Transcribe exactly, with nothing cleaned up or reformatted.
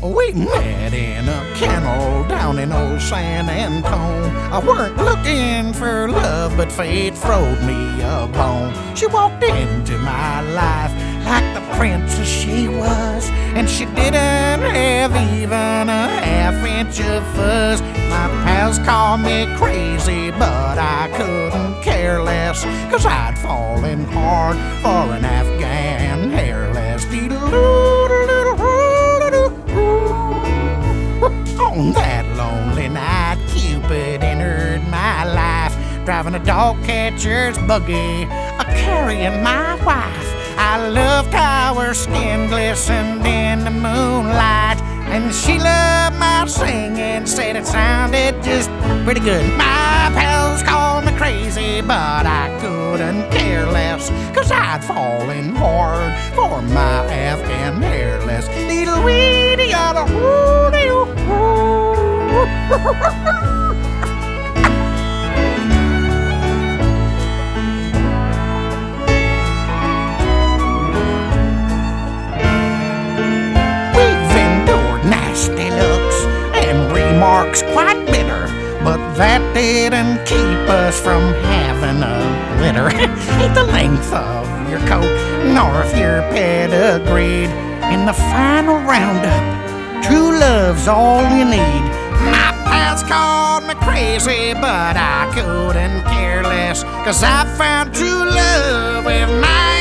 We met in a kennel down in old San Antone. I weren't looking for love, but fate throwed me a bone. She walked into my life like the princess she was, and she didn't have even a half inch of fuzz. My pals called me crazy, but I couldn't care less, 'cause I'd fallen hard for an Afghan hairless. On that lonely night, Cupid entered my life, driving a dog catcher's buggy, a-carrying my wife. I loved how her skin glistened in the moonlight, and she loved my singing, said it sounded just pretty good. My pals called me crazy, but I couldn't care less, 'cause I'd fallen hard for my Afghan hairless. Little weedy yada woody oo. We've endured nasty looks and remarks quite bitter, but that didn't keep us from having a glitter. Ain't the length of your coat, nor if your pedigreed. In the final roundup, true love's all you need. My pals called me crazy, but I couldn't care less, 'cause I found true love with my